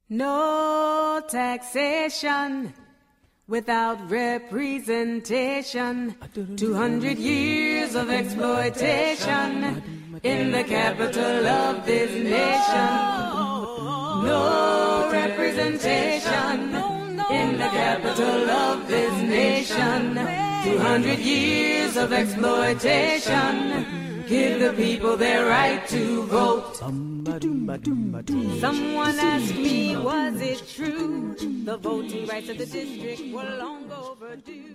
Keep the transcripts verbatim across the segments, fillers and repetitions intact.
No taxation without representation. Two hundred years of exploitation in the capital of this nation. No representation in the capital of this nation. Two hundred years of exploitation. Give the people their right to vote. Someone asked me, was it true? The voting rights of the district were long overdue.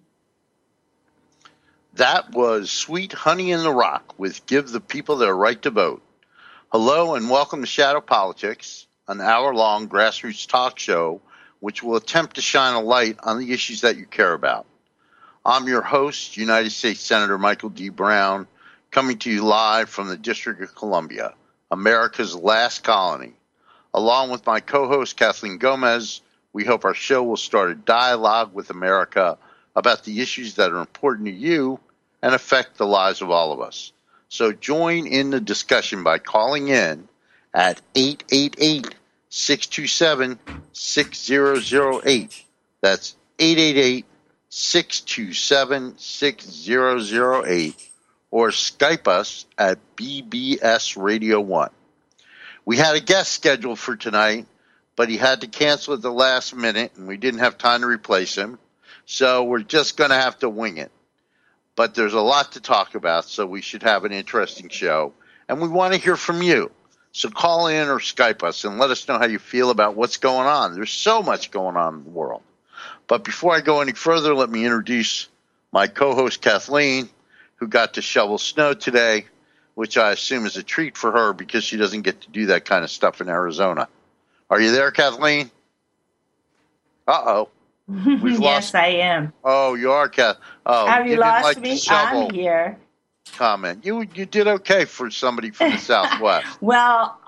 That was Sweet Honey in the Rock with Give the People Their Right to Vote. Hello and welcome to Shadow Politics, an hour-long grassroots talk show which will attempt to shine a light on the issues that you care about. I'm your host, United States Senator Michael D. Brown, coming to you live from the District of Columbia, America's last colony. Along with my co-host Kathleen Gomez, we hope our show will start a dialogue with America about the issues that are important to you and affect the lives of all of us. So join in the discussion by calling in at eight eight eight, six two seven, six zero zero eight. That's eight eight eight, six two seven, six zero zero eight. Or Skype us at B B S Radio one. We had a guest scheduled for tonight, but he had to cancel at the last minute, and we didn't have time to replace him. So we're just going to have to wing it. But there's a lot to talk about, so we should have an interesting show. And we want to hear from you. So call in or Skype us and let us know how you feel about what's going on. There's so much going on in the world. But before I go any further, let me introduce my co-host Kathleen, who got to shovel snow today, which I assume is a treat for her because she doesn't get to do that kind of stuff in Arizona. Are you there, Kathleen? Uh-oh. We've lost... Yes, I am. Oh, you are, Kath. Oh, Have you, you lost like me? I'm here. Comment. You you did okay for somebody from the Southwest. Well,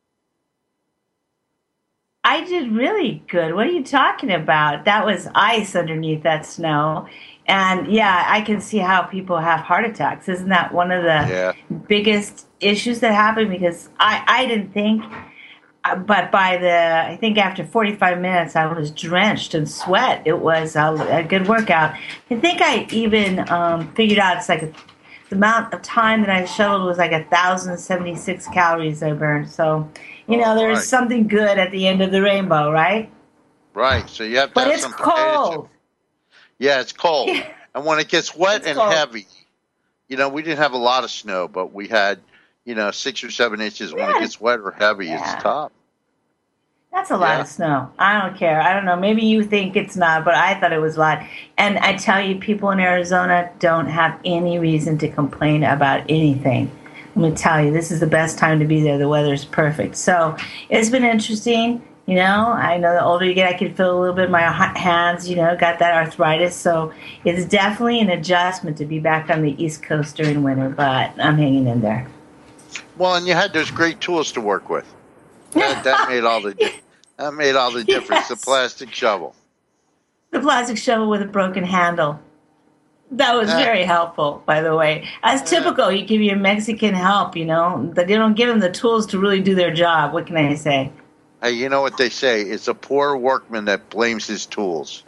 I did really good. What are you talking about? That was ice underneath that snow. And, yeah, I can see how people have heart attacks. Isn't that one of the yeah. biggest issues that happen? Because I, I didn't think, but by the, I think after forty-five minutes, I was drenched in sweat. It was a, a good workout. I think I even um, figured out it's like a, the amount of time that I shoveled was like one thousand seventy-six calories I burned. So, you know, there's right. something good at the end of the rainbow, right? Right. So you have to but have it's some cold. Yeah, it's cold. And when it gets wet it's and cold. heavy, you know, we didn't have a lot of snow, but we had, you know, six or seven inches. When yeah. it gets wet or heavy, yeah. it's tough. That's a lot yeah. of snow. I don't care. I don't know. Maybe you think it's not, but I thought it was a lot. And I tell you, people in Arizona don't have any reason to complain about anything. I'm going to tell you, this is the best time to be there. The weather's perfect. So it's been interesting. You know, I know the older you get, I can feel a little bit in my hands, you know, got that arthritis. So it's definitely an adjustment to be back on the East Coast during winter, but I'm hanging in there. Well, and you had those great tools to work with. That, that made all the that made all the difference. Yes. The plastic shovel. The plastic shovel with a broken handle. That was uh, very helpful, by the way. As uh, typical, you give your Mexican help, you know. They don't give them the tools to really do their job. What can I say? Hey, you know what they say? It's a poor workman that blames his tools.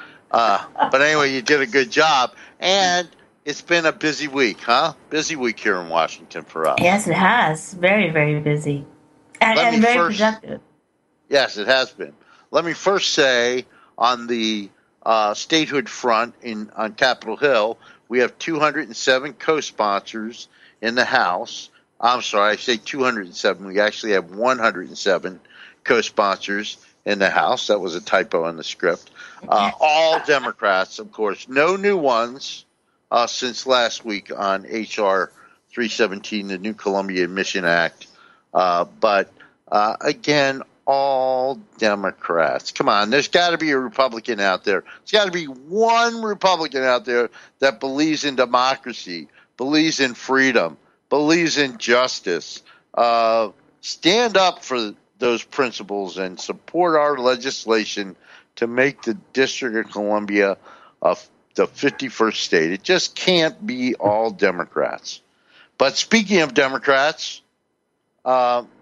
uh, but anyway, you did a good job. And it's been a busy week, huh? Busy week here in Washington for us. Yes, it has. Very, very busy. And, and very first, productive. Yes, it has been. Let me first say on the uh, statehood front in on Capitol Hill, we have two hundred seven co-sponsors in the House. I'm sorry, I say two hundred seven. We actually have one hundred seven co-sponsors in the House. That was a typo in the script. Uh, all Democrats, of course. No new ones uh, since last week on H R three seventeen, the New Columbia Admission Act. Uh, but, uh, again, all Democrats. Come on, there's got to be a Republican out there. There's got to be one Republican out there that believes in democracy, believes in freedom, believes in justice. Uh, stand up for those principles and support our legislation to make the District of Columbia uh, the fifty-first state. It just can't be all Democrats. But speaking of Democrats, uh,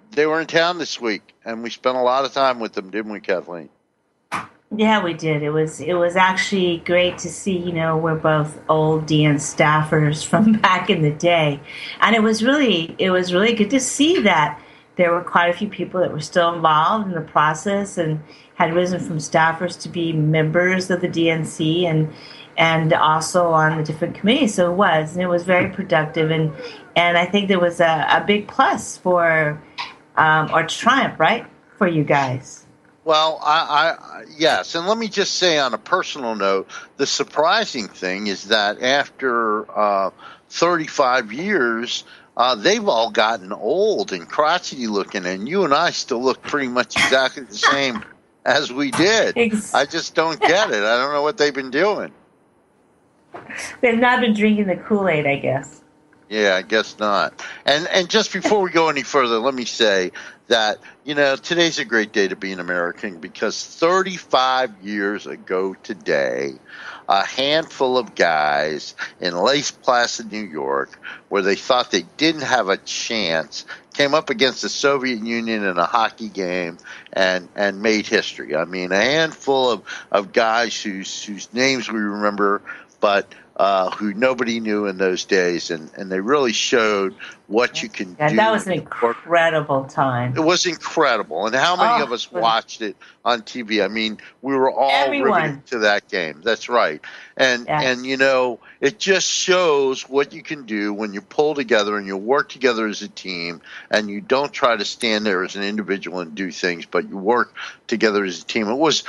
they were in town this week, and we spent a lot of time with them, didn't we, Kathleen? Yeah, we did. It was it was actually great to see. You know, we're both old D N staffers from back in the day, and it was really it was really good to see that there were quite a few people that were still involved in the process and had risen from staffers to be members of the D N C and and also on the different committees. So it was, and it was very productive, and and I think there was a, a big plus for um, or triumph, right, for you guys. Well, I, I yes, and let me just say on a personal note, the surprising thing is that after uh, thirty-five years, uh, they've all gotten old and crotchety looking, and you and I still look pretty much exactly the same as we did. I just don't get it. I don't know what they've been doing. They've not been drinking the Kool-Aid, I guess. Yeah, I guess not. And and just before we go any further, let me say that, you know, today's a great day to be an American because thirty-five years ago today, a handful of guys in Lake Placid, New York, where they thought they didn't have a chance, came up against the Soviet Union in a hockey game and, and made history. I mean, a handful of, of guys whose whose names we remember, but Uh, who nobody knew in those days, and, and they really showed what you can yeah, do. That was an incredible time. It was incredible. And how many oh, of us watched it on T V? I mean, we were all everyone. riveted to that game. That's right. And, yes. and, you know, it just shows what you can do when you pull together and you work together as a team and you don't try to stand there as an individual and do things, but you work together as a team. It was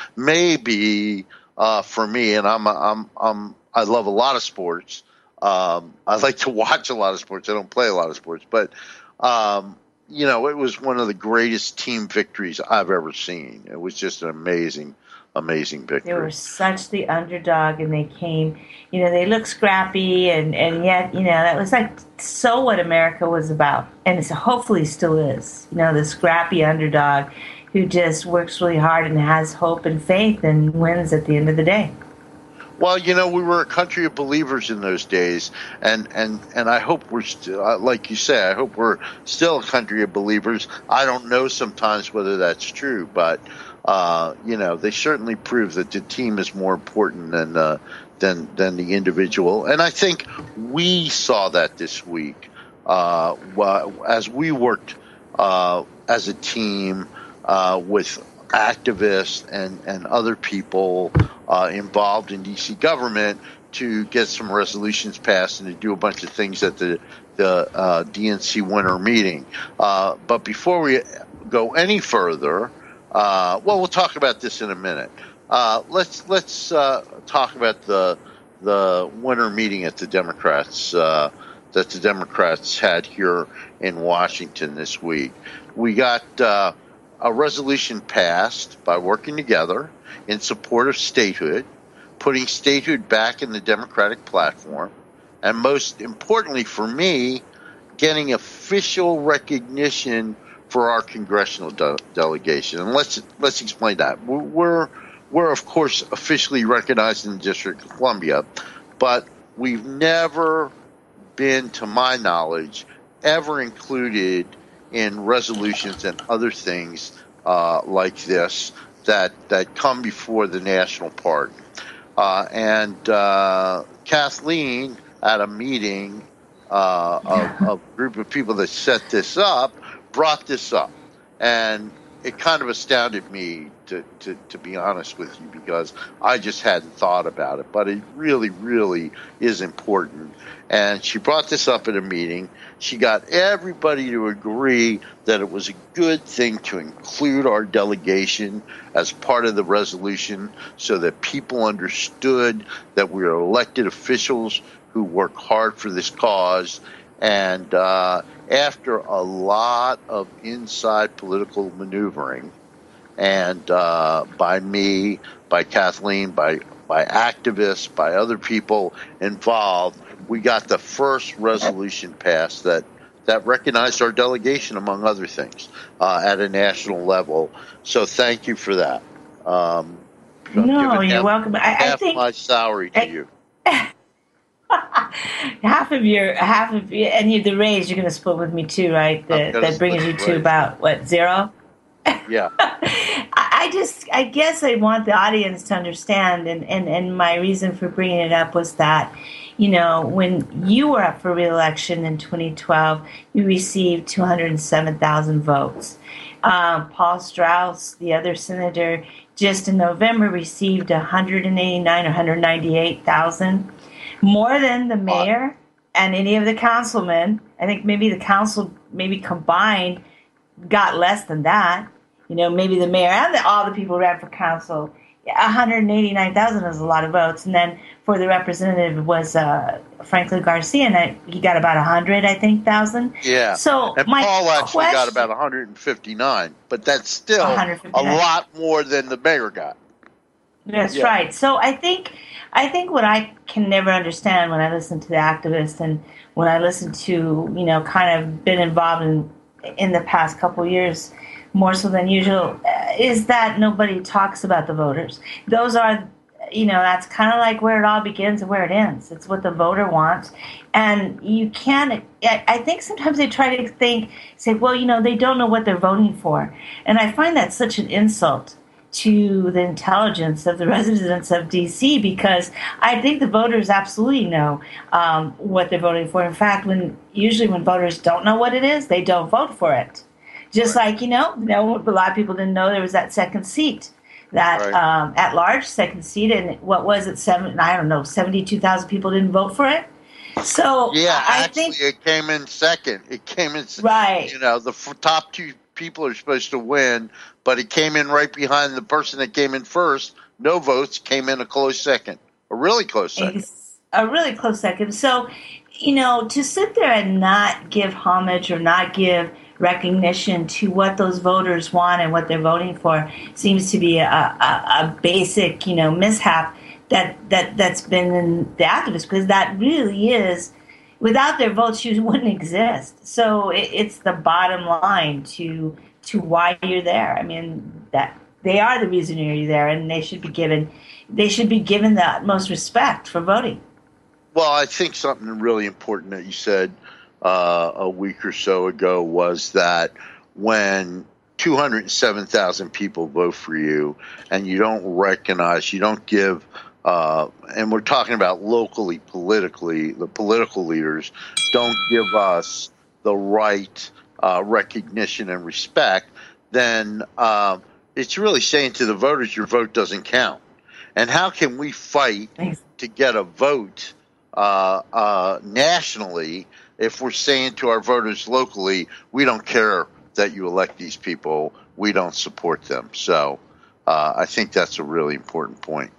maybe, uh, for me, and I'm, I'm, I'm, I love a lot of sports. Um, I like to watch a lot of sports. I don't play a lot of sports. But, um, you know, it was one of the greatest team victories I've ever seen. It was just an amazing, amazing victory. They were such the underdog, and they came, you know, they looked scrappy, and, and yet, you know, that was like so what America was about. And it's hopefully still is, you know, the scrappy underdog who just works really hard and has hope and faith and wins at the end of the day. Well, you know, we were a country of believers in those days, and, and, and I hope we're still, like you say, I hope we're still a country of believers. I don't know sometimes whether that's true, but, uh, you know, they certainly prove that the team is more important than, uh, than, than the individual. And I think we saw that this week, uh, as we worked, uh, as a team, uh, with activists and, and other people uh, involved in D C government to get some resolutions passed and to do a bunch of things at the the uh, D N C winter meeting. Uh, but before we go any further, uh, well, we'll talk about this in a minute. Uh, let's let's uh, talk about the the winter meeting at the Democrats uh, that the Democrats had here in Washington this week. We got Uh, a resolution passed by working together in support of statehood, putting statehood back in the Democratic platform, and most importantly for me, getting official recognition for our congressional de- delegation. And let's let's explain that. We're we're of course officially recognized in the District of Columbia, but we've never been, to my knowledge, ever included in resolutions and other things uh, like this that that come before the national party. Uh, and uh, Kathleen, at a meeting uh, of, of a group of people that set this up, brought this up. And it kind of astounded me, to, to, to be honest with you, because I just hadn't thought about it. But it really, really is important. And she brought this up at a meeting. She got everybody to agree that it was a good thing to include our delegation as part of the resolution so that people understood that we are elected officials who work hard for this cause. And uh, after a lot of inside political maneuvering, and uh, by me, by Kathleen, by by activists, by other people involved, we got the first resolution passed that, that recognized our delegation, among other things, uh, at a national level. So thank you for that. Um, no, you're half, welcome. I, half I think my salary to I, you. half of your half of your, and you, the raise you're going to split with me too, right? The, that brings you to about what, zero? Yeah. I just, I guess I want the audience to understand, and, and, and my reason for bringing it up was that, you know, when you were up for re-election in twenty twelve, you received two hundred seven thousand votes. Um, Paul Strauss, the other senator, just in November received one hundred eighty-nine or one hundred ninety-eight thousand, more than the mayor and any of the councilmen. I think maybe the council, maybe combined, got less than that. You know, maybe the mayor and the, all the people who ran for council. one hundred eighty-nine thousand is a lot of votes. And then for the representative was uh, Franklin Garcia, and I, he got about one hundred, I think, thousand. Yeah. So and my Paul actually question, got about one hundred fifty-nine, but that's still a lot more than the mayor got. That's yeah. right. So I think, I think what I can never understand when I listen to the activists and when I listen to, you know, kind of been involved in in the past couple of years, more so than usual, is that nobody talks about the voters. Those are, you know, that's kind of like where it all begins and where it ends. It's what the voter wants. And you can't, I think sometimes they try to think, say, well, you know, they don't know what they're voting for. And I find that such an insult to the intelligence of the residents of D C, because I think the voters absolutely know um, what they're voting for. In fact, when usually when voters don't know what it is, they don't vote for it. Just right. like, you know, you know, a lot of people didn't know there was that second seat, that right. um, at-large second seat, and what was it, seven? I don't know, seventy-two thousand people didn't vote for it. So yeah, I actually, think it came in second. It came in right. You know, the f- top two people are supposed to win, but it came in right behind the person that came in first. No votes, came in a close second, a really close second. A really close second. So, you know, to sit there and not give homage or not give recognition to what those voters want and what they're voting for seems to be a, a, a basic, you know, mishap that, that, that's been in the activists, because that really is, without their votes, you wouldn't exist. So it, it's the bottom line to to why you're there. I mean, that they are the reason you're there, and they should be given they should be given the utmost respect for voting. Well, I think something really important that you said uh, a week or so ago was that when two hundred seven thousand people vote for you and you don't recognize, you don't give, uh, and we're talking about locally, politically, the political leaders don't give us the right uh, recognition and respect, then uh, it's really saying to the voters your vote doesn't count. And how can we fight Thanks. to get a vote uh, uh, nationally if we're saying to our voters locally, we don't care that you elect these people, we don't support them? So uh, I think that's a really important point.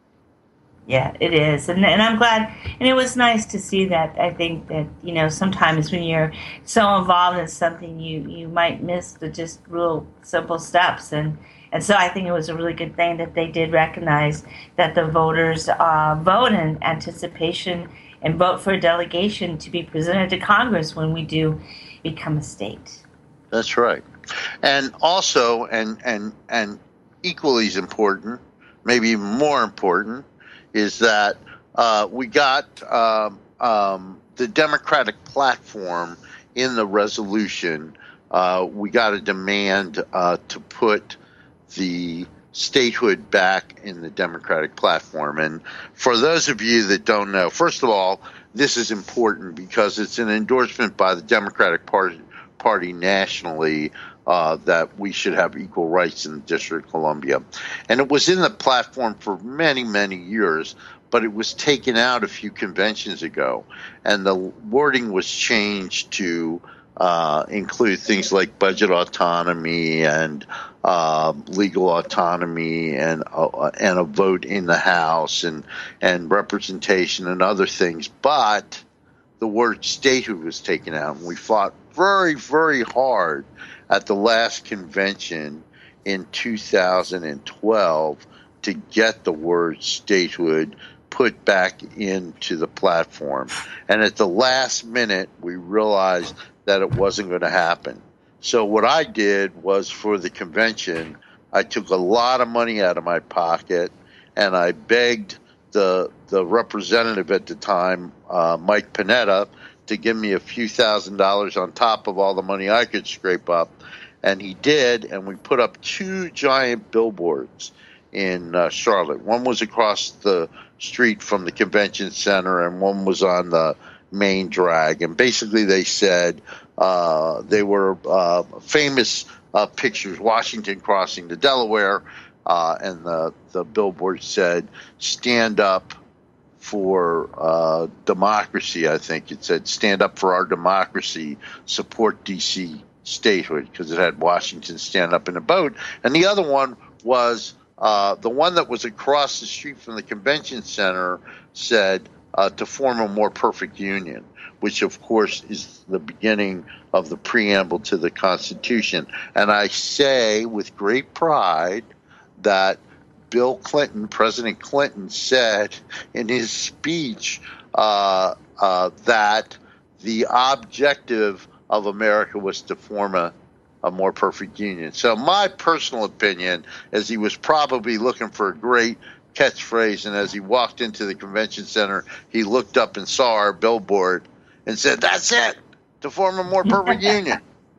Yeah, it is. And, and I'm glad. And it was nice to see that. I think that, you know, sometimes when you're so involved in something, you, you might miss the just real simple steps. And, and so I think it was a really good thing that they did recognize that the voters uh, vote in anticipation and vote for a delegation to be presented to Congress when we do become a state. That's right. And also, and, and, and equally as important, maybe even more important, is that uh, we got um, um, the Democratic platform in the resolution. Uh, we got a demand uh, to put the statehood back in the Democratic platform. And for those of you that don't know, first of all, this is important because it's an endorsement by the Democratic Party, party nationally Uh, that we should have equal rights in the District of Columbia. And it was in the platform for many, many years, but it was taken out a few conventions ago. And the wording was changed to uh, include things like budget autonomy and uh, legal autonomy and, uh, and a vote in the House and, and representation and other things. But the word statehood was taken out, and we fought very, very hard at the last convention in two thousand twelve to get the word statehood put back into the platform. And at the last minute, we realized that it wasn't going to happen. So what I did was, for the convention, I took a lot of money out of my pocket and I begged the the representative at the time, uh, Mike Panetta, to give me a few thousand dollars on top of all the money I could scrape up. And he did, and we put up two giant billboards in uh, Charlotte. One was across the street from the convention center, and one was on the main drag. And basically they said uh, they were uh, famous uh, pictures, Washington crossing the Delaware, uh, and the, the billboard said, "Stand up for uh, democracy." I think it said, "Stand up for our democracy, support D C statehood," because it had Washington stand up in a boat. And the other one was uh, the one that was across the street from the convention center said, uh, "To form a more perfect union," which of course is the beginning of the preamble to the Constitution. And I say with great pride that Bill Clinton, President Clinton, said in his speech uh, uh, that the objective of America was to form a, a more perfect union. So my personal opinion is he was probably looking for a great catchphrase, and as he walked into the convention center, he looked up and saw our billboard and said, "That's it, to form a more perfect union."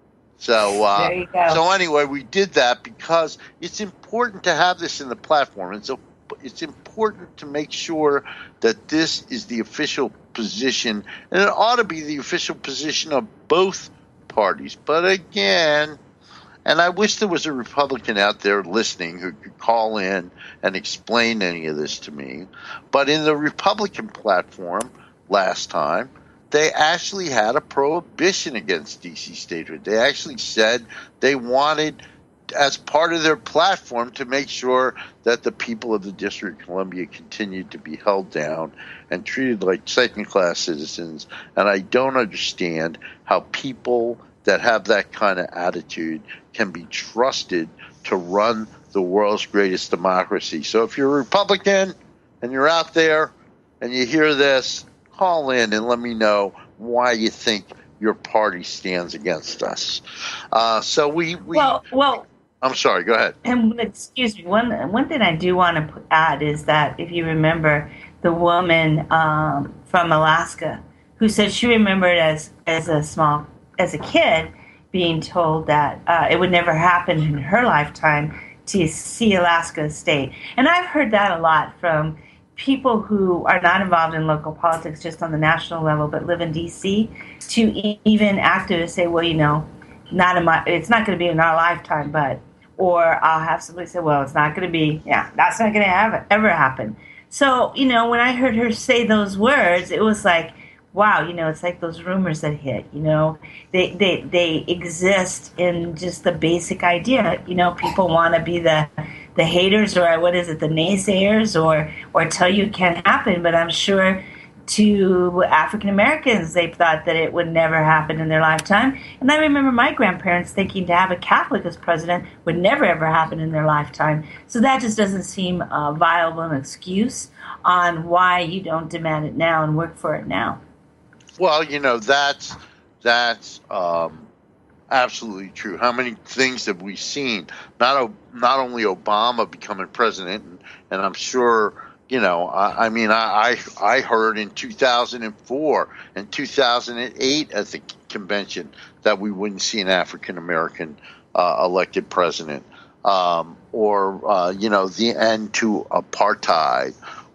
So, uh, there you go. so anyway, we did that because it's important to have this in the platform. And so it's important to make sure that this is the official position, and it ought to be the official position of both parties. But again, and I wish there was a Republican out there listening who could call in and explain any of this to me. But in the Republican platform last time, they actually had a prohibition against D C statehood. They actually said they wanted, as part of their platform, to make sure that the people of the District of Columbia continued to be held down and treated like second-class citizens. And I don't understand how people that have that kind of attitude can be trusted to run the world's greatest democracy. So if you're a Republican and you're out there and you hear this, call in and let me know why you think your party stands against us. Uh, so we, we well, well. I'm sorry. Go ahead. And excuse me. One one thing I do want to add is that if you remember the woman um, from Alaska who said she remembered as as a small as a kid being told that uh, it would never happen in her lifetime to see Alaska state, and I've heard that a lot from people who are not involved in local politics just on the national level but live in D C, to e- even activists say, well, you know, not in my, it's not going to be in our lifetime, but, or I'll have somebody say, well, it's not going to be, yeah, that's not going to have ever happen. So, you know, when I heard her say those words, it was like, wow, you know, it's like those rumors that hit, you know, they, they, they exist in just the basic idea. You know, people want to be the, the haters, or what is it, the naysayers, or or tell you it can't happen. But I'm sure to African Americans, they thought that it would never happen in their lifetime. And I remember my grandparents thinking to have a Catholic as president would never ever happen in their lifetime. So that just doesn't seem a viable an excuse on why you don't demand it now and work for it now. Well, you know, that's that's um, absolutely true. How many things have we seen? Not not only Obama becoming president, and, and I'm sure, you know, I, I mean, I, I I heard in two thousand four and two thousand eight at the convention that we wouldn't see an African American uh, elected president, um, or uh, you know, the end to apartheid.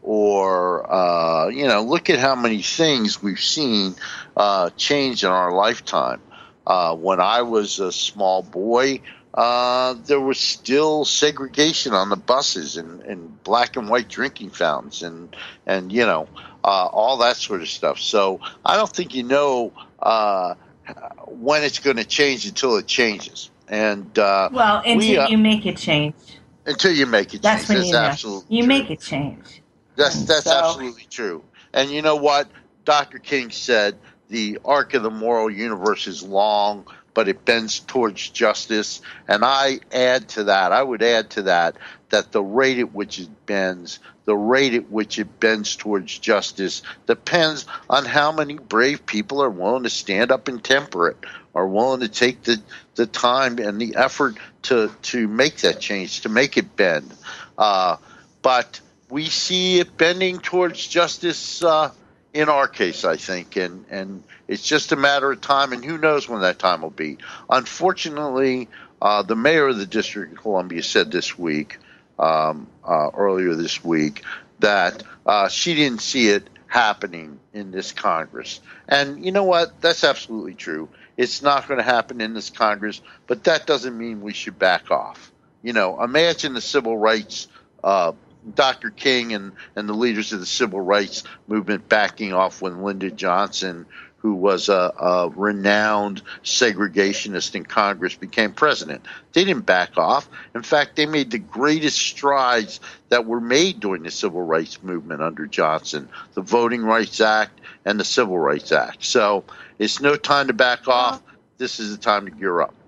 Or, uh, you know, look at how many things we've seen uh, change in our lifetime. Uh, when I was a small boy, uh, there was still segregation on the buses and, and black and white drinking fountains and, and you know, uh, all that sort of stuff. So I don't think you know uh, when it's going to change until it changes. And uh, Well, until we, uh, you make it change. Until you make it That's change. when That's you know. absolutely You true. make it change. That's that's So- absolutely true. And you know what? Doctor King said the arc of the moral universe is long, but it bends towards justice. And I add to that, I would add to that, that the rate at which it bends, the rate at which it bends towards justice depends on how many brave people are willing to stand up and temper it, are willing to take the, the time and the effort to, to make that change, to make it bend. Uh, but we see it bending towards justice uh, in our case, I think, and, and it's just a matter of time, and who knows when that time will be. Unfortunately, uh, the mayor of the District of Columbia said this week, um, uh, earlier this week, that uh, she didn't see it happening in this Congress. And you know what? That's absolutely true. It's not going to happen in this Congress, but that doesn't mean we should back off. You know, imagine the civil rights, uh, Doctor King and, and the leaders of the civil rights movement backing off when Lyndon Johnson, who was a, a renowned segregationist in Congress, became president. They didn't back off. In fact, they made the greatest strides that were made during the civil rights movement under Johnson, the Voting Rights Act and the Civil Rights Act. So it's no time to back off. This is the time to gear up.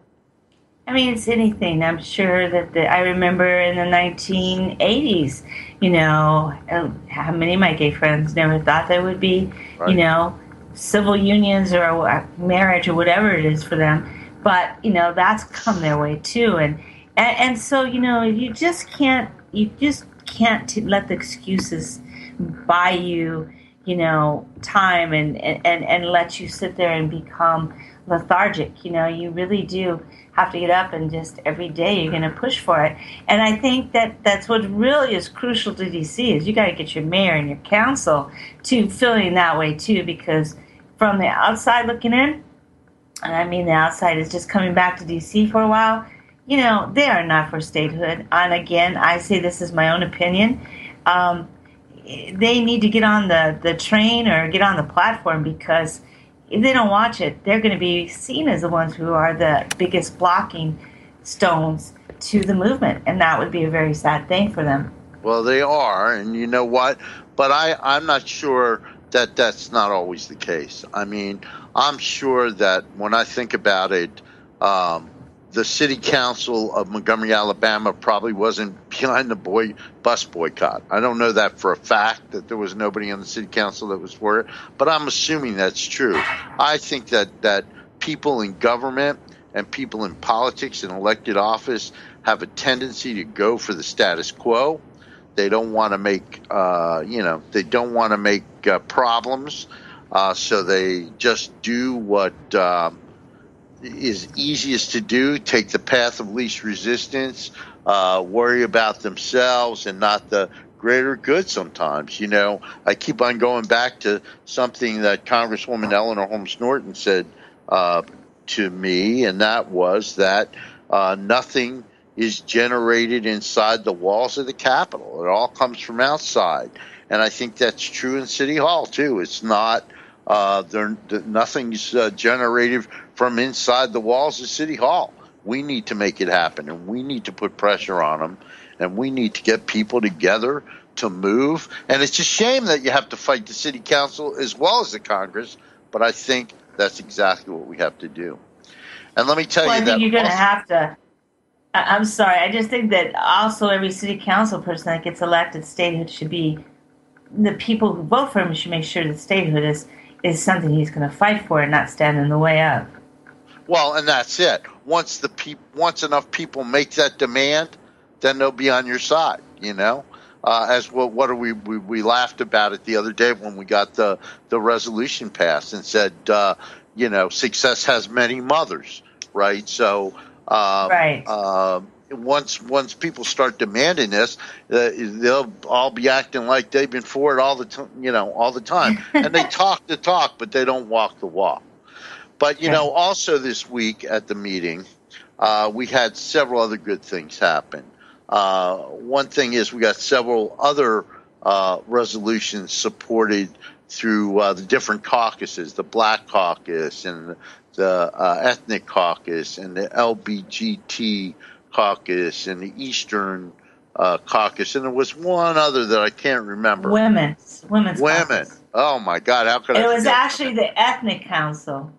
I mean, it's anything. I'm sure that the, I remember in the nineteen eighties, you know, how many of my gay friends never thought there would be, right. you know, civil unions or marriage or whatever it is for them. But, you know, that's come their way too. And, and, and so, you know, you just can't, you just can't t- let the excuses buy you, you know, time and, and, and let you sit there and become lethargic. You know, you really do have to get up and just every day you're going to push for it. And I think that that's what really is crucial to D C is you got to get your mayor and your council to feeling that way too, because from the outside looking in, and I mean the outside is just coming back to D C for a while, you know, they are not for statehood. And again, I say this is my own opinion. Um, they need to get on the, the train or get on the platform, because if they don't watch it, they're going to be seen as the ones who are the biggest blocking stones to the movement, and that would be a very sad thing for them. Well, they are, and you know what? But I, I'm not sure that that's not always the case. I mean, I'm sure that when I think about it, um, the city council of Montgomery, Alabama probably wasn't behind the boy bus boycott. I don't know that for a fact, that there was nobody on the city council that was for it, but I'm assuming that's true. I think that, that people in government and people in politics and elected office have a tendency to go for the status quo. They don't want to make, uh, you know, they don't want to make uh, problems, uh, so they just do what um, is easiest to do, take the path of least resistance, uh, worry about themselves and not the greater good sometimes. You know, I keep on going back to something that Congresswoman Eleanor Holmes Norton said uh, to me, and that was that uh, nothing is generated inside the walls of the Capitol. It all comes from outside. And I think that's true in City Hall, too. It's not Uh, there, nothing's uh, generated from inside the walls of City Hall. We need to make it happen, and we need to put pressure on them, and we need to get people together to move. And it's a shame that you have to fight the City Council as well as the Congress, but I think that's exactly what we have to do. And let me tell well, you I that think you're going to have to. I'm sorry. I just think that also every City Council person that gets elected, statehood should be the people who vote for him should make sure that statehood is. is something he's going to fight for and not stand in the way of. Well, and that's it. Once the peop- once enough people make that demand, then they'll be on your side, you know? Uh, as well, what are we, we, we laughed about it the other day when we got the, the resolution passed and said, uh, you know, success has many mothers, right? So, uh, right. Uh, Once once people start demanding this, uh, they'll all be acting like they've been for it all the time, you know, all the time. And they talk the talk, but they don't walk the walk. But you know, also this week at the meeting, uh, we had several other good things happen. Uh, one thing is we got several other uh, resolutions supported through uh, the different caucuses, the Black Caucus and the uh, Ethnic Caucus and the L G B T Caucus and the Eastern uh, Caucus, and there was one other that I can't remember. Women's, women's Women. Caucus. Oh my God! How could I? It was forget actually that? the Ethnic Council.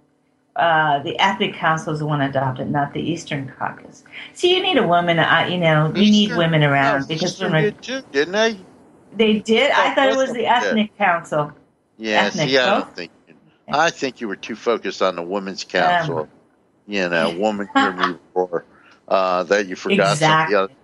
Uh, the Ethnic Council is the one adopted, not the Eastern Caucus. See, you need a woman. Uh, you know, you Eastern, need women around no, because Eastern women did too, didn't they? They did. I thought it was the did. Ethnic Council. Yeah. Ethnic, see, I both? don't think. I think you were too focused on the Women's Council. Um, you know, woman hear me roar. Uh, that you forgot exactly. some of the other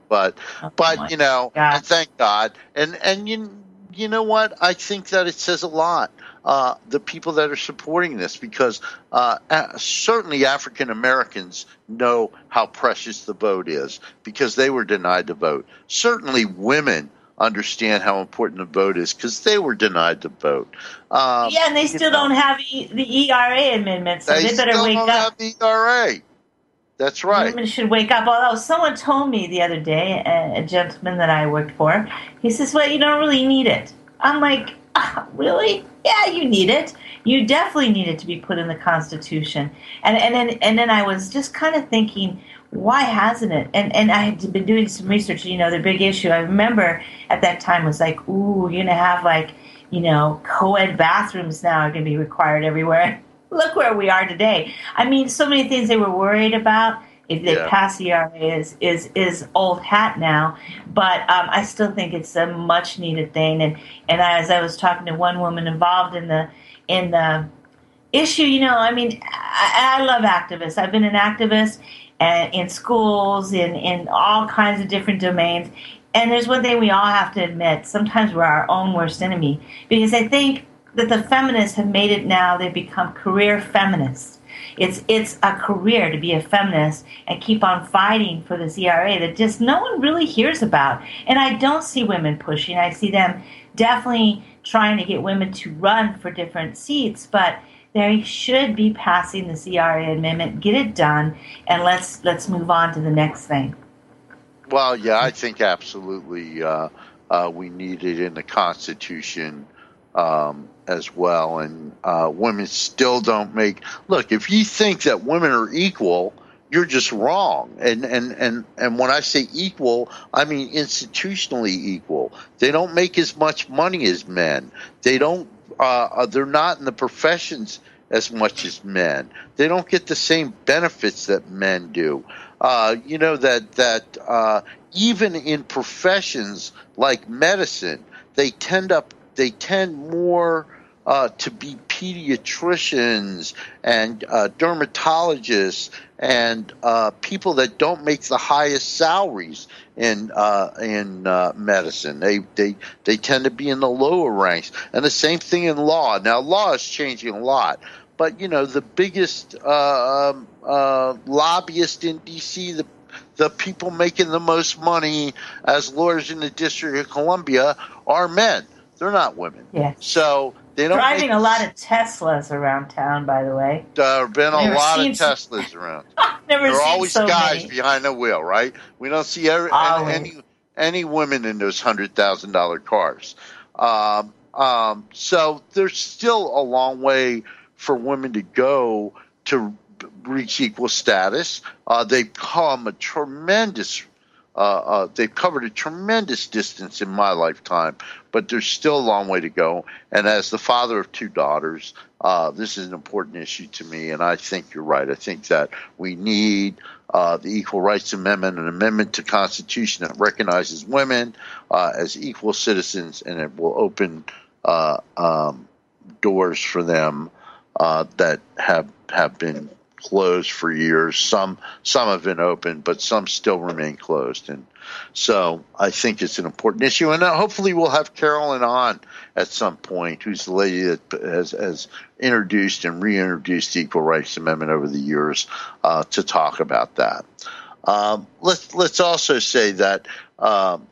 But, Oh, but you know, God. and thank God. And and you you know what? I think that it says a lot. Uh, the people that are supporting this, because uh, uh, certainly African Americans know how precious the vote is because they were denied the vote. Certainly women understand how important the vote is because they were denied the vote. Um, Yeah, and they still know, don't have e- the E R A amendment, so they they better still wake don't up. have the E R A. That's right. Women should wake up. Although someone told me the other day, a, a gentleman that I worked for, he says, well, you don't really need it. I'm like, ah, really? Yeah, you need it. You definitely need it to be put in the Constitution. And and then and then I was just kind of thinking, why hasn't it? And and I had been doing some research. You know, the big issue I remember at that time was like, ooh, you're gonna have like, you know, co-ed bathrooms now are gonna be required everywhere. Look where we are today. I mean, so many things they were worried about. If they Yeah. pass the E R A is is is old hat now, but um, I still think it's a much needed thing. And and as I was talking to one woman involved in the in the issue, you know, I mean, I, I love activists. I've been an activist uh, in schools, in in all kinds of different domains. And there's one thing we all have to admit: sometimes we're our own worst enemy. Because I think that the feminists have made it now; they've become career feminists. It's it's a career to be a feminist and keep on fighting for this E R A that just no one really hears about. And I don't see women pushing. I see them definitely trying to get women to run for different seats, but they should be passing this E R A amendment, get it done, and let's let's move on to the next thing. Well, yeah, I think absolutely uh, uh, we need it in the Constitution um, as well. And uh, women still don't make – look, if you think that women are equal, you're just wrong. And, and, and, and when I say equal, I mean institutionally equal. They don't make as much money as men. They don't uh, – they're not in the professions as much as men. They don't get the same benefits that men do. Uh, you know, that that uh, even in professions like medicine, they tend up they tend more uh, to be pediatricians and uh, dermatologists and uh, people that don't make the highest salaries in uh, in uh, medicine. They they they tend to be in the lower ranks, and the same thing in law. Now, law is changing a lot. But, you know, the biggest uh, um, uh, lobbyist in D C, the the people making the most money as lawyers in the District of Columbia are men. They're not women. Yes. So they don't Driving make, a lot of Teslas around town, by the way. There have been a Never lot of seen so- Teslas around. Never There are seen always so guys many. behind the wheel, right? We don't see every, Always. any any women in those hundred thousand dollar cars. Um, um, so there's still a long way for women to go to reach equal status. Uh, they've come a tremendous, uh, uh, they've covered a tremendous distance in my lifetime, but there's still a long way to go. And as the father of two daughters, uh, this is an important issue to me. And I think you're right. I think that we need uh, the Equal Rights Amendment, an amendment to the Constitution that recognizes women uh, as equal citizens, and it will open uh, um, doors for them Uh, that have have been closed for years. Some some have been open, but some still remain closed. And so I think it's an important issue. And uh, hopefully we'll have Carolyn on at some point, who's the lady that has, has introduced and reintroduced the Equal Rights Amendment over the years uh, to talk about that. Um, let's let's also say that um,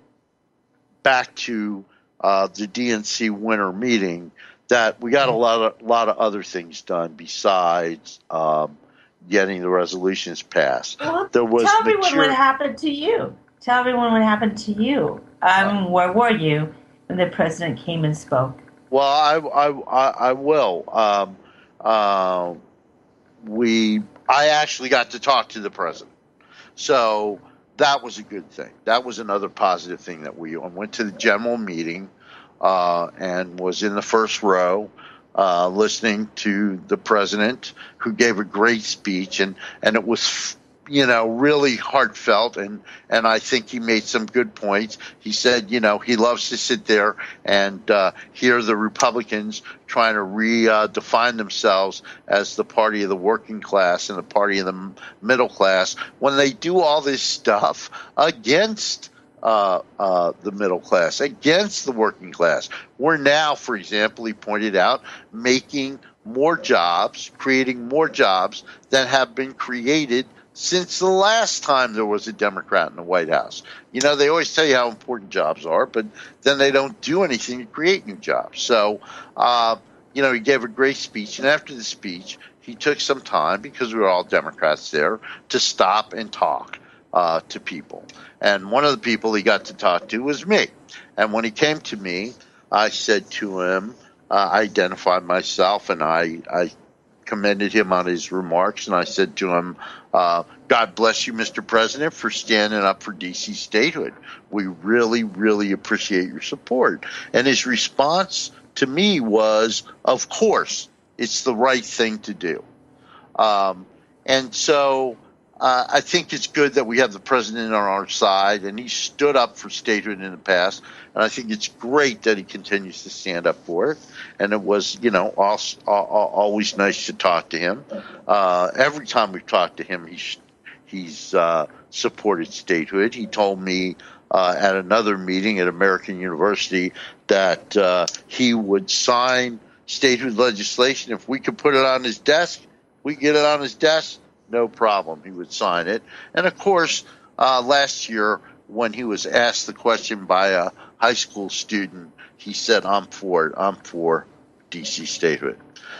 back to uh, the D N C winter meeting, that we got a lot of lot of other things done besides um, getting the resolutions passed. Well, there was tell everyone materi- what happened to you. Tell everyone what happened to you. Um, where were you when the president came and spoke? Well, I I, I, I will. Um, uh, we I actually got to talk to the president, so that was a good thing. That was another positive thing that we I went to the general meeting. Uh, and was in the first row uh, listening to the president, who gave a great speech. And, and it was you know, really heartfelt, and, and I think he made some good points. He said, you know, he loves to sit there and uh, hear the Republicans trying to redefine uh, themselves as the party of the working class and the party of the middle class when they do all this stuff against uh, uh, the middle class, against the working class. We're now, for example, he pointed out, making more jobs, creating more jobs than have been created since the last time there was a Democrat in the White House. You know, they always tell you how important jobs are, but then they don't do anything to create new jobs. So, uh, you know, he gave a great speech, and after the speech, he took some time, because we were all Democrats there, to stop and talk uh, to people. And one of the people he got to talk to was me. And when he came to me, I said to him, uh, I identified myself, and I, I commended him on his remarks, and I said to him, uh, God bless you, Mister President, for standing up for D C statehood. We really, really appreciate your support. And his response to me was, of course, it's the right thing to do. Um, and so uh, I think it's good that we have the president on our side, and he stood up for statehood in the past. And I think it's great that he continues to stand up for it. And it was, you know, also, uh, always nice to talk to him. Uh, every time we've talked to him, he's, he's uh, supported statehood. He told me uh, at another meeting at American University that uh, he would sign statehood legislation. If we could put it on his desk, we get it on his desk, no problem. He would sign it. And, of course, uh, last year when he was asked the question by a high school student, he said, I'm for it. I'm for D C statehood.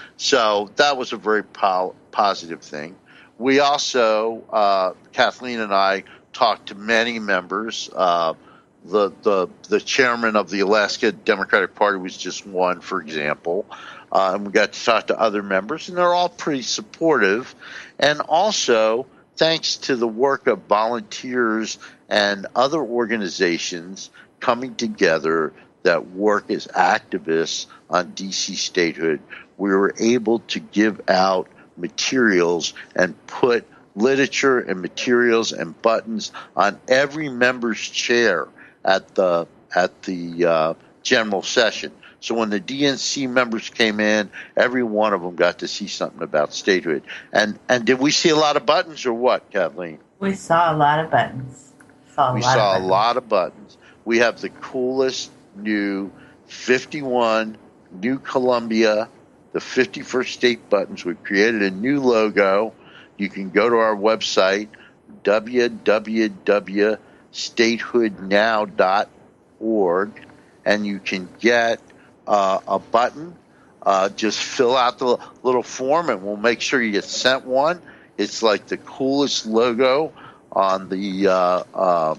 So that was a very po- positive thing. We also, uh, Kathleen and I, talked to many members. Uh, the, the, the chairman of the Alaska Democratic Party was just one, for example. Uh, and we got to talk to other members, and they're all pretty supportive. And also, thanks to the work of volunteers and other organizations coming together that work as activists on D C statehood, we were able to give out materials and put literature and materials and buttons on every member's chair at the at the uh, general session. So when the D N C members came in, every one of them got to see something about statehood. And and did we see a lot of buttons or what, Kathleen? We saw a lot of buttons. Saw a we lot saw of a lot of buttons. We have the coolest new fifty-one New Columbia, the fifty-first state buttons. We've created a new logo. You can go to our website, w w w dot statehood now dot org, and you can get uh, a button. Uh, just fill out the little form, and we'll make sure you get sent one. It's like the coolest logo on the uh, uh,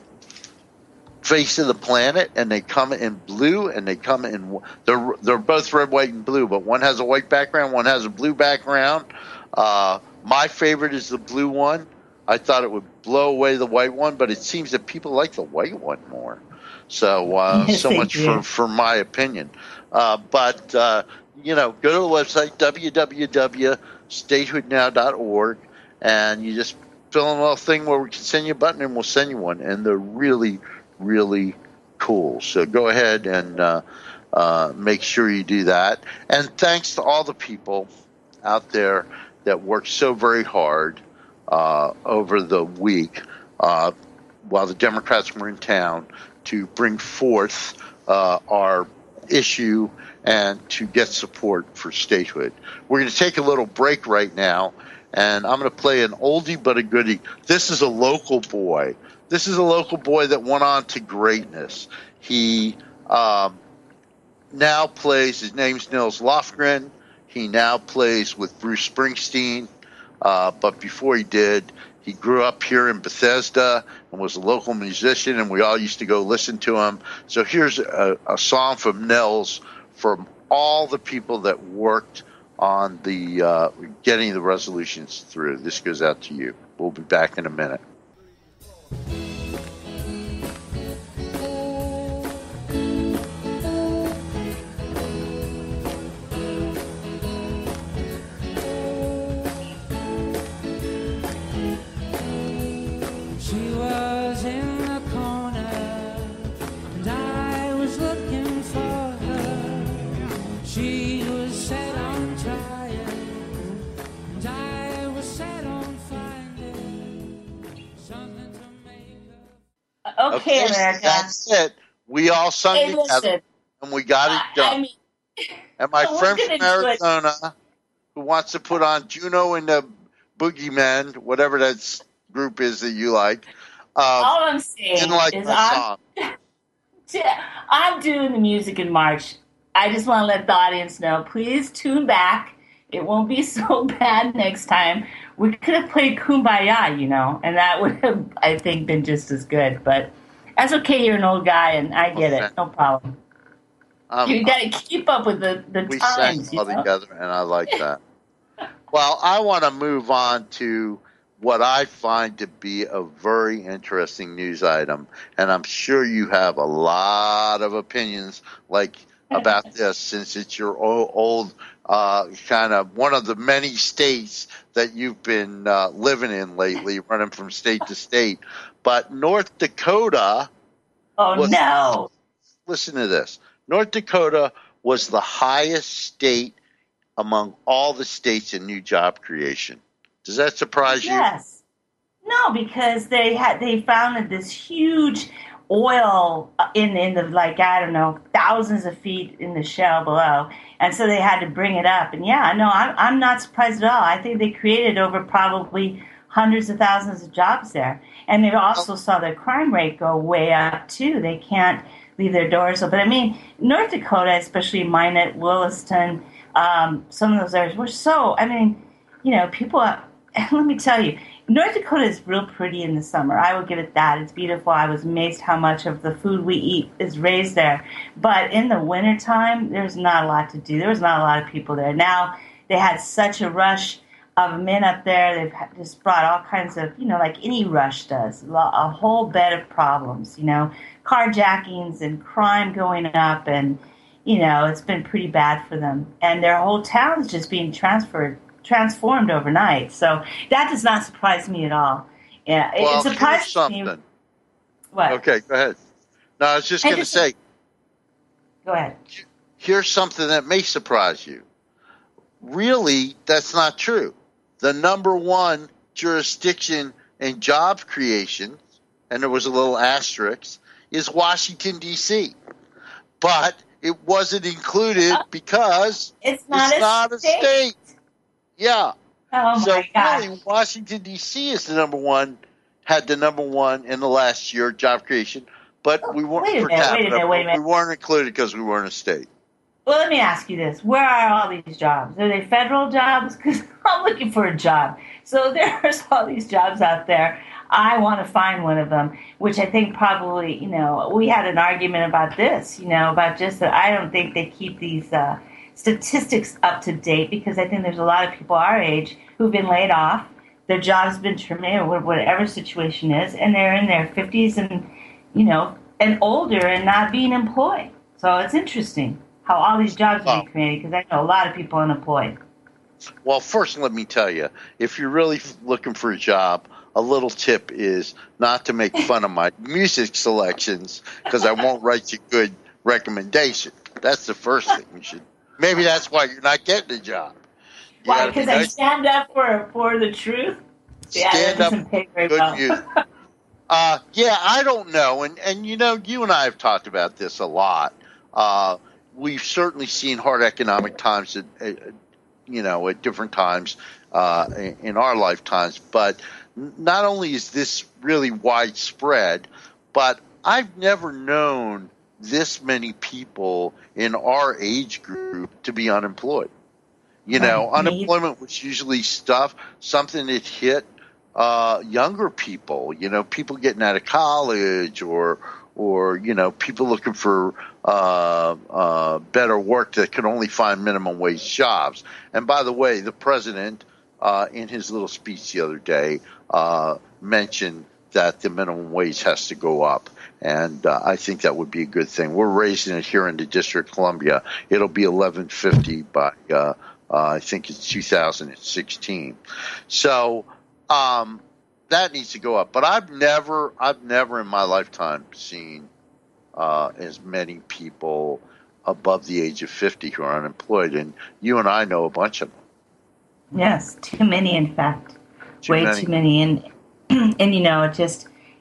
face of the planet, and they come in blue, and they come in they're they're both red, white, and blue, but one has a white background, one has a blue background. Uh, my favorite is the blue one. I thought it would blow away the white one, but it seems that people like the white one more. So uh, yes, so much for, for my opinion. Uh, but uh, you know, go to the website w w w dot statehood now dot org, and you just fill in a little thing where we can send you a button, and we'll send you one. And they're really, really cool. So go ahead and uh, uh, make sure you do that. And thanks to all the people out there that worked so very hard uh, over the week uh, while the Democrats were in town to bring forth uh, our issue and to get support for statehood. We're going to take a little break right now, and I'm going to play an oldie but a goodie. This is a local boy. This is a local boy that went on to greatness. He um, now plays, his name's Nils Lofgren. He now plays with Bruce Springsteen, uh, but before he did, he grew up here in Bethesda and was a local musician, and we all used to go listen to him. So here's a, a song from Nils from all the people that worked on the uh, getting the resolutions through. This goes out to you. We'll be back in a minute. Okay, Okay, America. that's it. We all sung Hey, together, listen. and we got it I, done. I mean, and my we're friend gonna from do it. Arizona, who wants to put on Juno and the Boogeymen, whatever that s- group is that you like, uh, All I'm saying didn't like is my I'm, song. I'm doing the music in March. I just want to let the audience know, please tune back. It won't be so bad next time. We could have played Kumbaya, you know, and that would have, I think, been just as good. But that's okay. You're an old guy, and I get Okay. it. No problem. Um, You got to keep up with the, the we sang times, you all know? together, and I like that. Well, I want to move on to what I find to be a very interesting news item, and I'm sure you have a lot of opinions like about this, since it's your old, old uh, kind of one of the many states that you've been uh, living in lately, running from state to state. But North Dakota Oh, was, no. listen to this, North Dakota was the highest state among all the states in new job creation. Does that surprise you? Yes. No, because they had they found that this huge oil in in the, like, I don't know, thousands of feet in the shell below, and so they had to bring it up. And yeah, no, I'm I'm not surprised at all. I think they created over probably hundreds of thousands of jobs there, and they also saw their crime rate go way up too. They can't leave their doors open. I mean, North Dakota, especially Minot, Williston, um, some of those areas were so. I mean, you know, people. Let me tell you, North Dakota is real pretty in the summer. I will give it that. It's beautiful. I was amazed how much of the food we eat is raised there. But in the wintertime, there's not a lot to do. There was not a lot of people there. Now, they had such a rush of men up there. They've just brought all kinds of, you know, like any rush does, a whole bed of problems, you know, carjackings and crime going up. And, you know, it's been pretty bad for them. And their whole town is just being transferred. transformed overnight. So that does not surprise me at all. Yeah, it, well, it surprises here's something. me. What? Okay, go ahead. No, I was just going to say. Go ahead. Here's something that may surprise you. Really, that's not true. The number one jurisdiction in job creation, and there was a little asterisk, is Washington, D C But it wasn't included because it's not, it's a, not a state. state. Yeah. Oh so my gosh. really, Washington, D C is the number one, had the number one in the last year job creation, but we weren't wait a per minute, capita. Wait a minute, wait a minute. We weren't included because we weren't a state. Well, let me ask you this. Where are all these jobs? Are they federal jobs? Because I'm looking for a job. So there's all these jobs out there. I want to find one of them, which I think probably, you know, we had an argument about this, you know, about just that I don't think they keep these uh, statistics up to date, because I think there's a lot of people our age who've been laid off, their job's been terminated, or whatever situation is, and they're in their fifties and, you know, and older and not being employed. So it's interesting how all these jobs are being created, because I know a lot of people unemployed. Well, first, let me tell you, if you're really looking for a job, a little tip is not to make fun of my music selections, because I won't write you good recommendation. That's the first thing you should. Maybe that's why you're not getting a job. You why? Because be I nice. stand up for for the truth. Stand yeah, that doesn't up, pay very good well. music. uh, yeah, I don't know, and and you know, you and I have talked about this a lot. Uh, we've certainly seen hard economic times at, at you know, at different times uh, in, in our lifetimes. But not only is this really widespread, but I've never known this many people in our age group to be unemployed. You know, Right. unemployment was usually stuff, something that hit uh, younger people, you know, people getting out of college, or, or you know, people looking for uh, uh, better work that can only find minimum wage jobs. And by the way, the president, uh, in his little speech the other day, uh, mentioned that the minimum wage has to go up. And uh, I think that would be a good thing. We're raising it here in the District of Columbia. It'll be eleven fifty by uh, uh, I think it's two thousand sixteen. So um, that needs to go up. But I've never, I've never in my lifetime seen uh, as many people above the age of fifty who are unemployed. And you and I know a bunch of them. Yes, too many, in fact. Too Way many. too many. And, and you know, it just,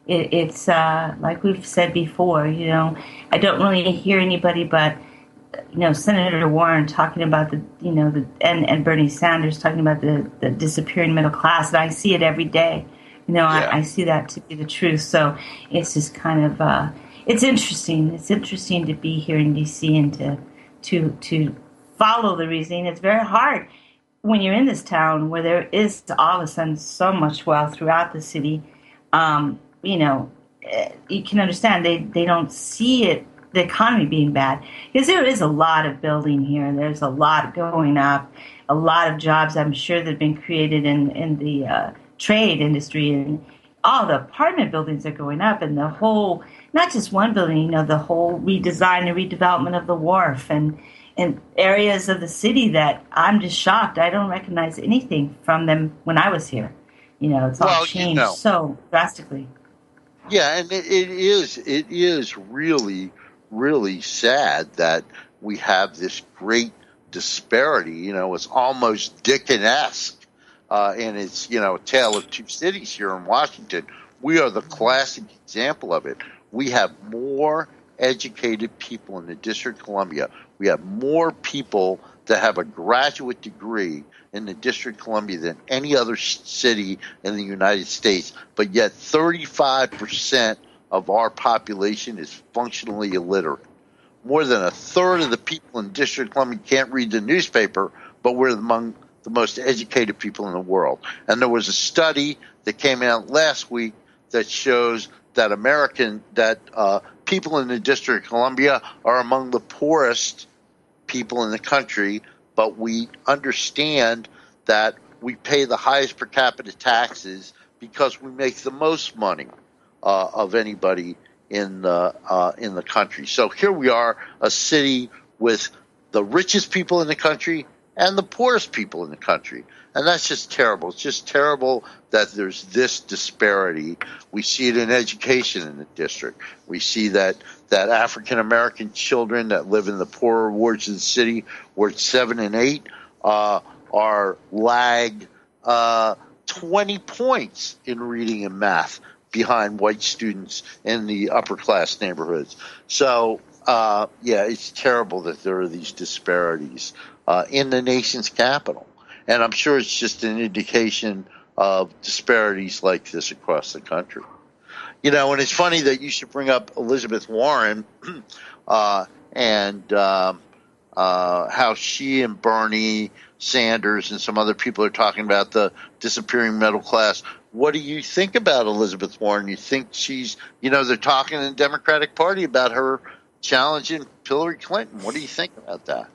it, it's uh, like we've said before. You know, I don't really hear anybody but you know Senator Warren talking about the you know the and, and Bernie Sanders talking about the, the disappearing middle class, and I see it every day. You know, Yeah. I, I see that to be the truth. So it's just kind of uh, it's interesting. It's interesting to be here in D C and to to to follow the reasoning. It's very hard when you're in this town where there is all of a sudden so much wealth throughout the city. Um, you know, eh, you can understand they, they don't see it, the economy being bad, because there is a lot of building here. There's a lot going up, a lot of jobs I'm sure that have been created in, in the uh, trade industry, and all the apartment buildings are going up, and the whole, not just one building, you know, the whole redesign and redevelopment of the wharf and in areas of the city that I'm just shocked. I don't recognize anything from them when I was here. You know, it's all Well, you changed know. so drastically. Yeah, and it, it is it is really, really sad that we have this great disparity. You know, it's almost Dickens-esque, uh, and it's, you know, a tale of two cities here in Washington. We are the classic example of it. We have more educated people in the District of Columbia. We have more people that have a graduate degree in the District of Columbia than any other city in the United States, but yet thirty-five percent of our population is functionally illiterate. More than a third of the people in the District of Columbia can't read the newspaper, but we're among the most educated people in the world. And there was a study that came out last week that shows that American that uh, people in the District of Columbia are among the poorest people in the country, but we understand that we pay the highest per capita taxes because we make the most money uh, of anybody in the uh, in the country. So here we are, a city with the richest people in the country and the poorest people in the country. And that's just terrible. It's just terrible that there's this disparity. We see it in education in the district. We see that, that African-American children that live in the poorer wards of the city, wards seven and eight, uh, are lagged uh, twenty points in reading and math behind white students in the upper-class neighborhoods. So, uh, yeah, it's terrible that there are these disparities uh, in the nation's capital. And I'm sure it's just an indication of disparities like this across the country. You know, and it's funny that you should bring up Elizabeth Warren uh, and um, uh, how she and Bernie Sanders and some other people are talking about the disappearing middle class. What do you think about Elizabeth Warren? You think she's, you know, they're talking in the Democratic Party about her challenging Hillary Clinton. What do you think about that?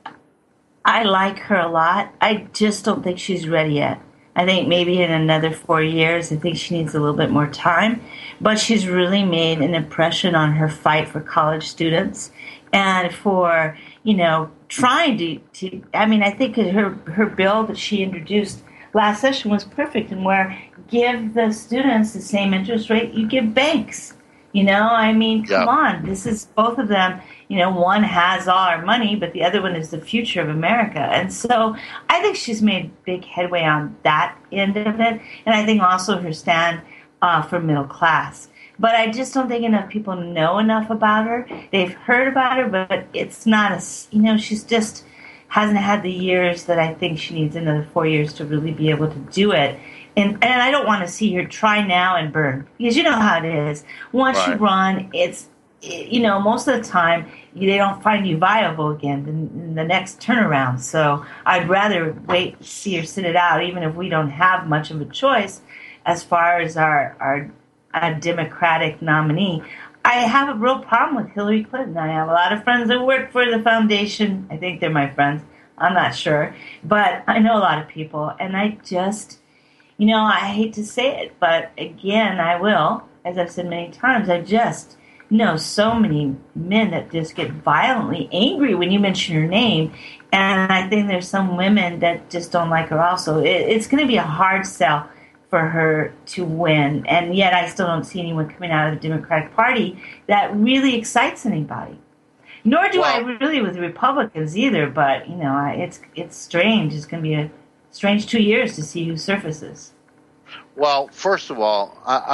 I like her a lot. I just don't think she's ready yet. I think maybe in another four years, I think she needs a little bit more time. But she's really made an impression on her fight for college students and for, you know, trying to, to I mean, I think her, her bill that she introduced last session was perfect, and where give the students the same interest rate you give banks. You know, I mean, come Yeah. on. This is both of them. You know, one has all our money, but the other one is the future of America. And so I think she's made big headway on that end of it. And I think also her stand uh, for middle class. But I just don't think enough people know enough about her. They've heard about her, but it's not a, you know, she's just hasn't had the years that I think she needs, another four years to really be able to do it. And, and I don't want to see her try now and burn, because you know how it is. Once Right. you run, it's, you know, most of the time they don't find you viable again in the next turnaround. So I'd rather wait to see her sit it out, even if we don't have much of a choice as far as our, our, our Democratic nominee. I have a real problem with Hillary Clinton. I have a lot of friends that work for the foundation. I think they're my friends. I'm not sure. But I know a lot of people, and I just... You know, I hate to say it, but again, I will, as I've said many times, I just know so many men that just get violently angry when you mention her name. And I think there's some women that just don't like her also. It, it's going to be a hard sell for her to win. And yet I still don't see anyone coming out of the Democratic Party that really excites anybody. Nor do Well, I really with the Republicans either, but, you know, I, it's it's strange. It's going to be a strange two years to see who surfaces. Well, first of all, I, I,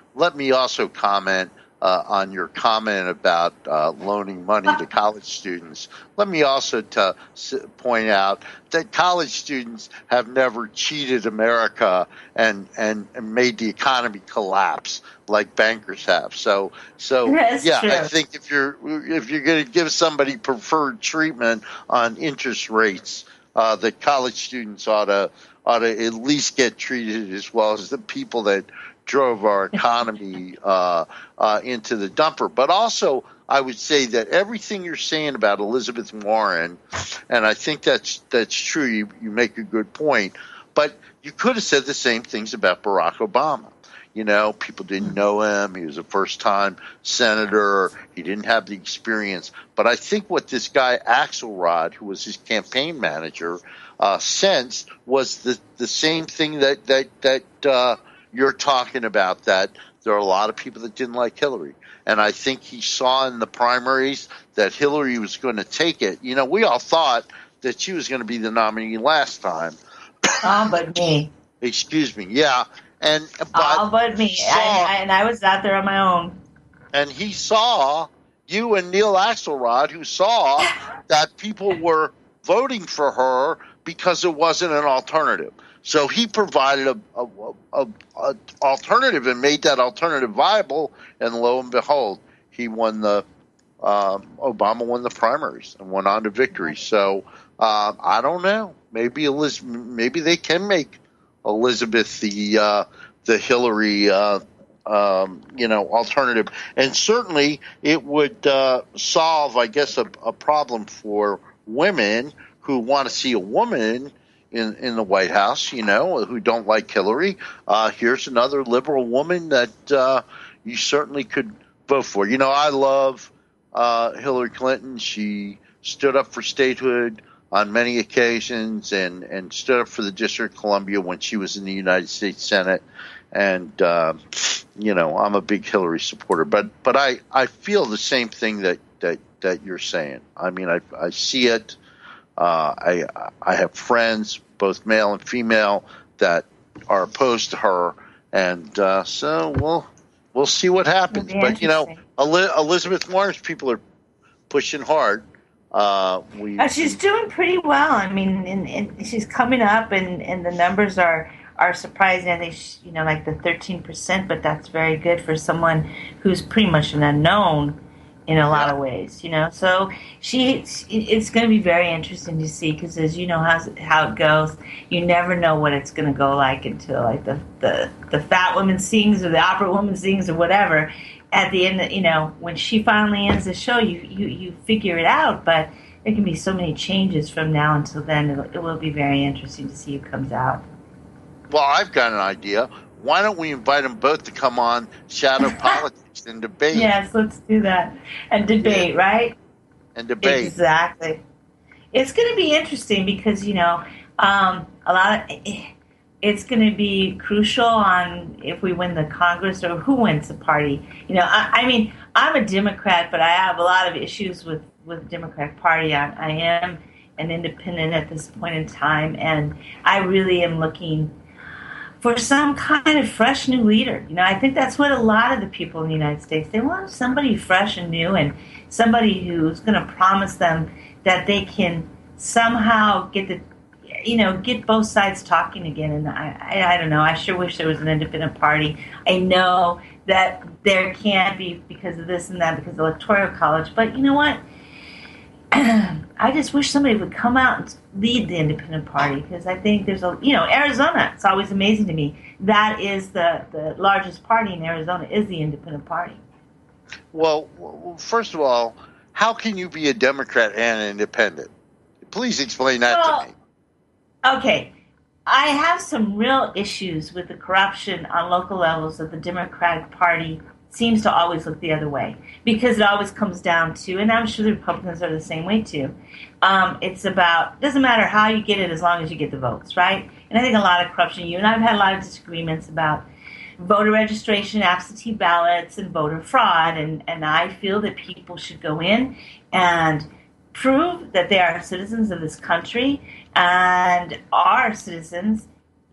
let me also comment uh, on your comment about uh, loaning money to college students. Let me also t- point out that college students have never cheated America and, and, and made the economy collapse like bankers have. So, so That's yeah, true. I think if you're if you're going to give somebody preferred treatment on interest rates, uh, that college students ought to ought to at least get treated as well as the people that drove our economy uh, uh, into the dumper. But also, I would say that everything you're saying about Elizabeth Warren, and I think that's that's true. You, you make a good point. But you could have said the same things about Barack Obama. You know, people didn't know him. He was a first-time senator. He didn't have the experience. But I think what this guy Axelrod, who was his campaign manager, uh, sensed was the the same thing that that that uh, you're talking about. That there are a lot of people that didn't like Hillary, and I think he saw in the primaries that Hillary was going to take it. You know, we all thought that she was going to be the nominee last time. Oh, but me. Excuse me. Yeah. And but oh, but me, saw, I, I, and I was out there on my own. And he saw you and Neil Axelrod, who saw that people were voting for her because it wasn't an alternative. So he provided a, a, a, a alternative and made that alternative viable. And lo and behold, he won the um, Obama won the primaries and went on to victory. So uh, I don't know. Maybe Elizabeth, maybe they can make Elizabeth the uh, the Hillary uh, um, you know alternative, and certainly it would uh, solve, I guess, a, a problem for women who want to see a woman in in the White House. You know, who don't like Hillary. Uh, here's another liberal woman that uh, you certainly could vote for. You know, I love uh, Hillary Clinton. She stood up for statehood on many occasions, and, and stood up for the District of Columbia when she was in the United States Senate. And, uh, you know, I'm a big Hillary supporter. But but I, I feel the same thing that, that, that you're saying. I mean, I, I see it. Uh, I I have friends, both male and female, that are opposed to her. And uh, so we'll, we'll see what happens. But, you know, Elizabeth Warren's people are pushing hard. Uh, we, uh, she's doing pretty well. I mean, and, and she's coming up, and, and the numbers are, are surprising. I think, she, you know, like the thirteen percent, but that's very good for someone who's pretty much an unknown in a lot yeah. of ways, you know. So she, it's, it's going to be very interesting to see, because as you know how, how it goes, you never know what it's going to go like until like the, the, the fat woman sings or the opera woman sings or whatever. At the end, you know, when she finally ends the show, you, you, you figure it out. But there can be so many changes from now until then. It'll, it will be very interesting to see who comes out. Well, I've got an idea. Why don't we invite them both to come on Shadow Politics and debate? Yes, let's do that. And debate, yeah. right? And debate. Exactly. It's going to be interesting because, you know, um, a lot of... it's going to be crucial on if we win the Congress or who wins the party. You know, I, I mean, I'm a Democrat, but I have a lot of issues with, with the Democratic Party. I, I am an independent at this point in time, and I really am looking for some kind of fresh new leader. You know, I think that's what a lot of the people in the United States, they want somebody fresh and new, and somebody who's going to promise them that they can somehow get the you know, get both sides talking again. And I, I, I don't know. I sure wish there was an independent party. I know that there can't be because of this and that, because of the Electoral College. But you know what? I just wish somebody would come out and lead the independent party, because I think there's a, you know, Arizona, it's always amazing to me. That is the, the largest party in Arizona is the independent party. Well, first of all, how can you be a Democrat and an independent? Please explain that well, to me. Okay, I have some real issues with the corruption on local levels of the Democratic Party. Seems to always look the other way, because it always comes down to, and I'm sure the Republicans are the same way too, um, it's about, doesn't matter how you get it as long as you get the votes, right? And I think a lot of corruption, you and I have had a lot of disagreements about voter registration, absentee ballots, and voter fraud, and, and I feel that people should go in and prove that they are citizens of this country and are citizens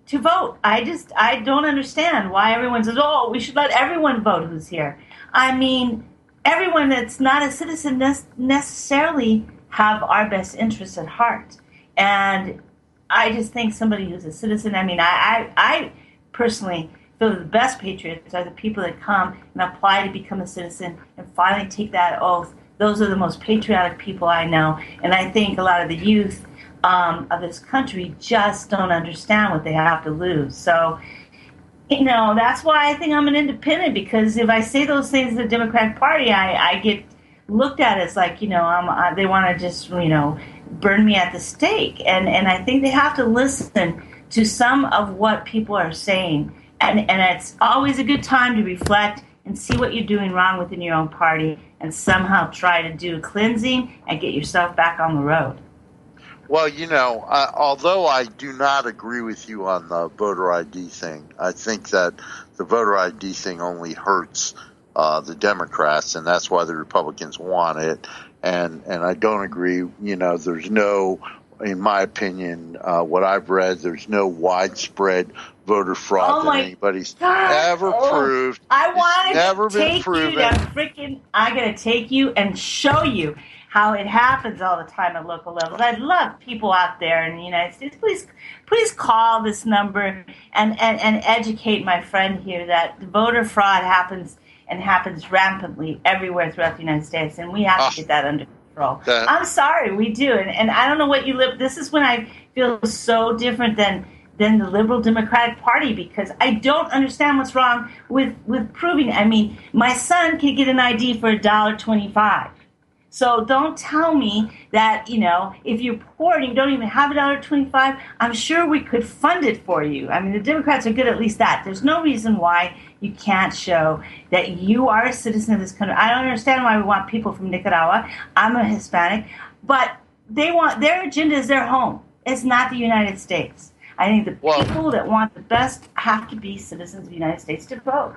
to vote. I just, I don't understand why everyone says, oh, we should let everyone vote who's here. I mean, everyone that's not a citizen ne- necessarily have our best interests at heart. And I just think somebody who's a citizen, I mean, I, I, I personally feel that the best patriots are the people that come and apply to become a citizen and finally take that oath. Those are the most patriotic people I know. And I think a lot of the youth um, of this country just don't understand what they have to lose. So, you know, that's why I think I'm an independent, because if I say those things to the Democratic Party, I, I get looked at as like, you know, I'm, uh, they want to just, you know, burn me at the stake. And, and I think they have to listen to some of what people are saying. And, and it's always a good time to reflect and see what you're doing wrong within your own party and somehow try to do cleansing and get yourself back on the road. Well, you know, uh, although I do not agree with you on the voter I D thing, I think that the voter I D thing only hurts uh, the Democrats, and that's why the Republicans want it. And, and I don't agree, you know, there's no, in my opinion, uh, what I've read, there's no widespread voter fraud oh that anybody's God. ever oh, proved. I wanted never to been take proven. you to freaking, I got to take you and show you how it happens all the time at local levels. I'd love people out there in the United States. Please, please call this number and, and, and educate my friend here that voter fraud happens and happens rampantly everywhere throughout the United States, and we have oh, to get that under control. That, I'm sorry, we do, and, and I don't know what you live. This is when I feel so different than than the liberal Democratic Party, because I don't understand what's wrong with with proving. I mean, my son can get an I D for a dollar twenty-five. So don't tell me that, you know, if you're poor and you don't even have a dollar twenty-five, I'm sure we could fund it for you. I mean, the Democrats are good at least that. There's no reason why you can't show that you are a citizen of this country. I don't understand why we want people from Nicaragua. I'm a Hispanic, but they want their agenda is their home. It's not the United States. I think the well, people that want the best have to be citizens of the United States to vote.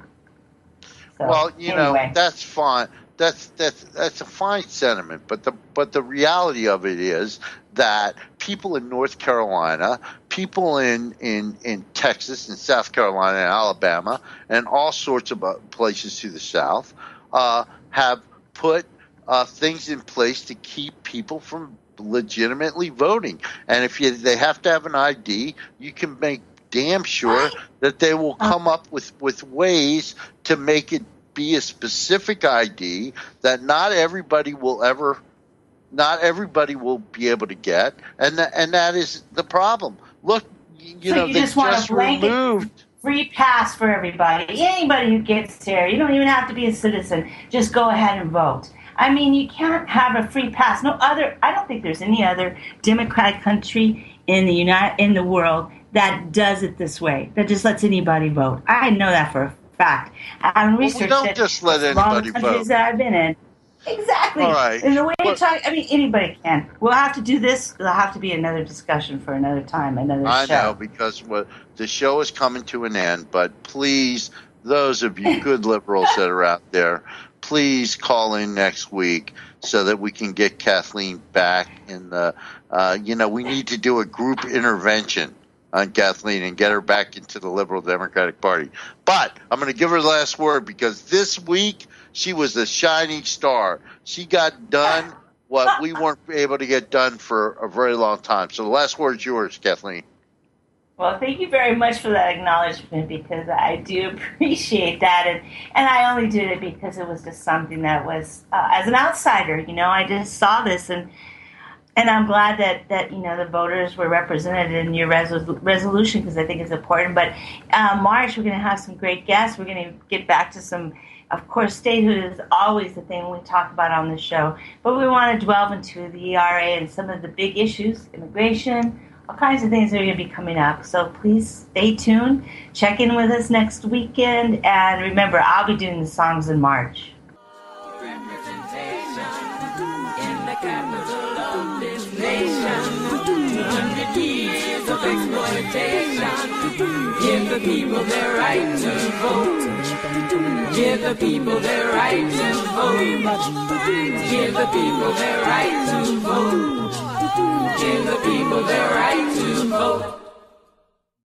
So, well, you anyway. know, that's fine. That's that's that's a fine sentiment, but the but the reality of it is that people in North Carolina, people in, in, in Texas and South Carolina and Alabama and all sorts of places to the south uh, have put uh, things in place to keep people from legitimately voting. And if you, they have to have an I D, you can make damn sure that they will come up with, with ways to make it be a specific I D that not everybody will ever, not everybody will be able to get, and that, and that is the problem. Look, you so know, you they just, want just a blanket removed free pass for everybody. Anybody who gets here, you don't even have to be a citizen. Just go ahead and vote. I mean, you can't have a free pass. No other. I don't think there's any other democratic country in the United in the world that does it this way. That just lets anybody vote. I know that for a fact. I'm researching. Well, we don't just let anybody countries vote. that I've been in. Exactly. All right. And the way but, you talk, I mean, anybody can. We'll have to do this. There'll have to be another discussion for another time, another I show. I know, because what, the show is coming to an end, but please, those of you good liberals that are out there, please call in next week so that we can get Kathleen back in the, uh, you know, we need to do a group intervention on Kathleen and get her back into the Liberal Democratic Party. But I'm going to give her the last word, because this week she was a shining star. She got done what we weren't able to get done for a very long time. So the last word is yours, Kathleen. Well, thank you very much for that acknowledgement, because I do appreciate that. And, and I only did it because it was just something that was, uh, as an outsider, you know, I just saw this, and and I'm glad that, that you know, the voters were represented in your resol- resolution, because I think it's important. But uh, March, we're going to have some great guests. We're going to get back to some, of course, statehood is always the thing we talk about on this show. But we want to delve into the E R A and some of the big issues, immigration, all kinds of things that are going to be coming up. So please stay tuned. Check in with us next weekend. And remember, I'll be doing the songs in March. Representation in the capital of this nation. two hundred years of exploitation. Give the people their right to vote. Give the people their right to vote. Give the people their right to vote. Give the people their right to vote.